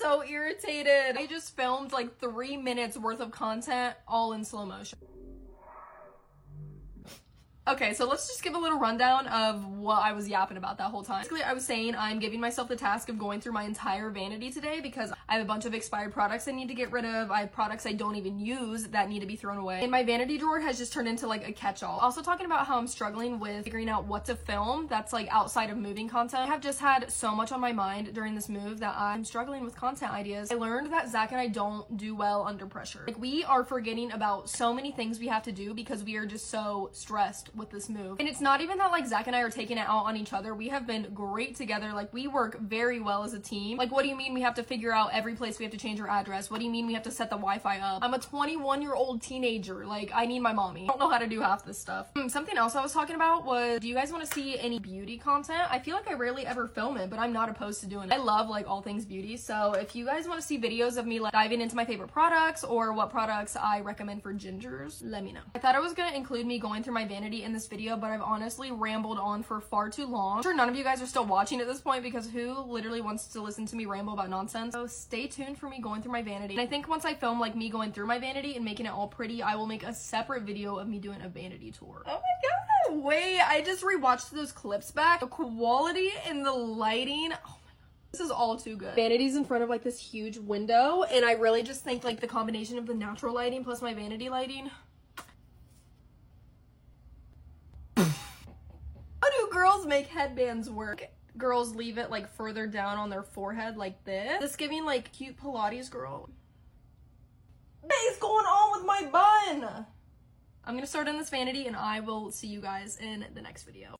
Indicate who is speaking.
Speaker 1: so irritated. I just filmed like 3 minutes worth of content all in slow motion. Okay, so let's just give a little rundown of what I was yapping about that whole time. Basically, I was saying I'm giving myself the task of going through my entire vanity today because I have a bunch of expired products I need to get rid of. I have products I don't even use that need to be thrown away. And my vanity drawer has just turned into like a catch-all. Also talking about how I'm struggling with figuring out what to film that's like outside of moving content. I have just had so much on my mind during this move that I'm struggling with content ideas. I learned that Zach and I don't do well under pressure. Like, we are forgetting about so many things we have to do because we are just so stressed with this move. And it's not even that like Zach and I are taking it out on each other. We have been great together. Like, we work very well as a team. Like, what do you mean we have to figure out every place we have to change our address? What do you mean we have to set the Wi-Fi up? I'm a 21-year-old teenager. Like, I need my mommy. I don't know how to do half this stuff. Something else I was talking about was, do you guys want to see any beauty content? I feel like I rarely ever film it, but I'm not opposed to doing it. I love like all things beauty. So if you guys want to see videos of me like diving into my favorite products or what products I recommend for gingers, let me know. I thought I was gonna include me going through my vanity in this video, but I've honestly rambled on for far too long. I'm sure none of you guys are still watching at this point because who literally wants to listen to me ramble about nonsense? So stay tuned for me going through my vanity. And I think once I film like me going through my vanity and making it all pretty, I will make a separate video of me doing a vanity tour. Oh my god, wait, I just rewatched those clips back. The quality and the lighting, oh, this is all too good. Vanity's in front of like this huge window, and I really just think like the combination of the natural lighting plus my vanity lighting. How do girls make headbands work? Girls leave it like further down on their forehead like this. This giving like cute Pilates girl. What is going on with my bun? I'm gonna start in this vanity and I will see you guys in the next video.